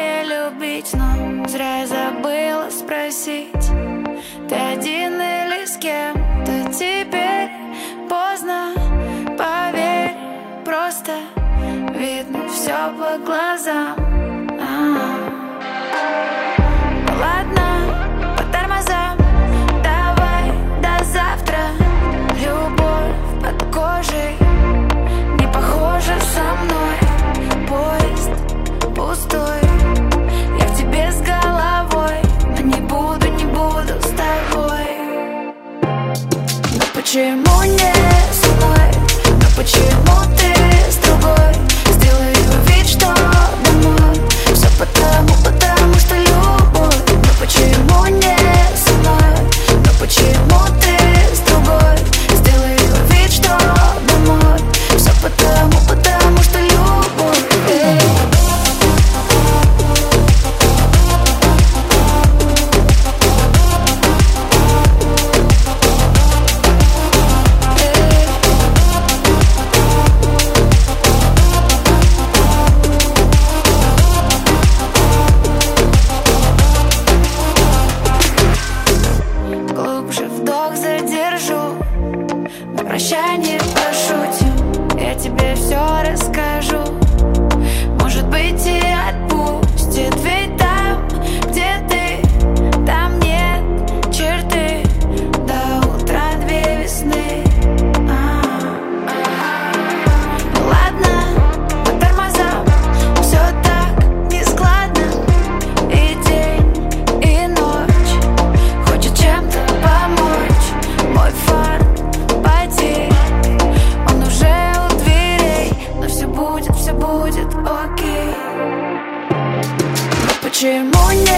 ли любить, но зря я забыла спросить. Ты один или с кем-то? Теперь поздно, поверь, просто видно все по глазам. Ладно, по тормозам, давай до завтра. Любовь под кожей не похожа со мной. Поезд пустой, я в тебе с головой, но не буду с тобой. Но почему не со мной? Но почему ты с другой? Сделаю вид, что домой. Все потому что любовь. Но почему не со мной? Но почему ты с другой? Сделаю вид, что домой. Все потому что любовь. Глубже вдох задержу, на прощание пошутим. Я тебе все расскажу, может быть и отпустит. Ведь там, где ты, там нет черты. До утра две весны. Ну ладно, по тормозам, все так нескладно. И день, и ночь хочет чем-то помочь. Мой фарт потек, он уже у дверей, но все будет окей. Но почему не